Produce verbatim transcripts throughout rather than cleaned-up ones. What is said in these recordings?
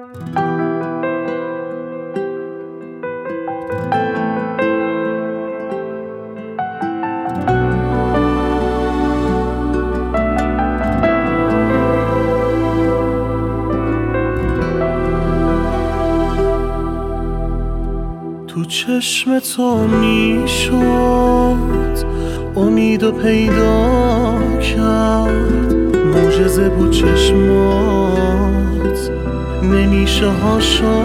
تو چشم تو میشد امیدو پیدا کرد، معجزه بود چشمات نمیشه هاشا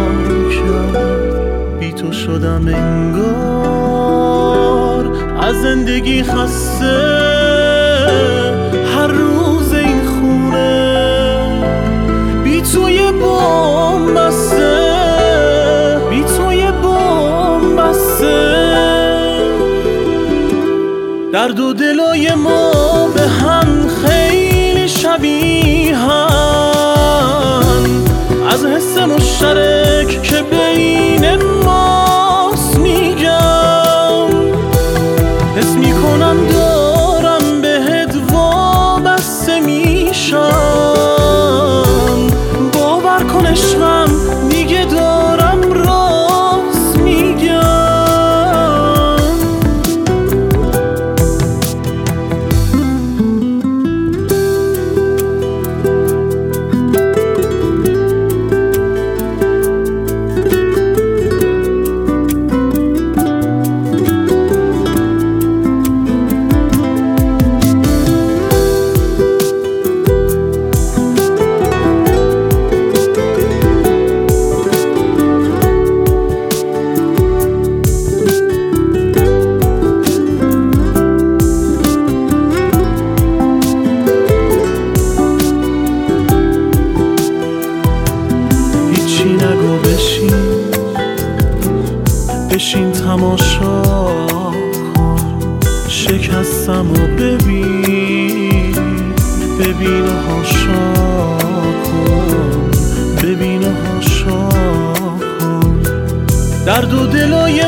کرد. بی تو شدم انگار از زندگی خسته، هر روز این خونه بی تو یه بام بسته، بی تو یه بام بسته. درد و دلای ما به هم خیلی شبیهن، از حس مشترک که بین ماست میگم. حس میکنم دارم بهت وابسته میشم، باور کن عشقم دیگه دارم راست میگم. نگو بشین بشین تماشا کن، شکستم و ببین ببین و هاشا کن، ببین و هاشا کن. درد و دلای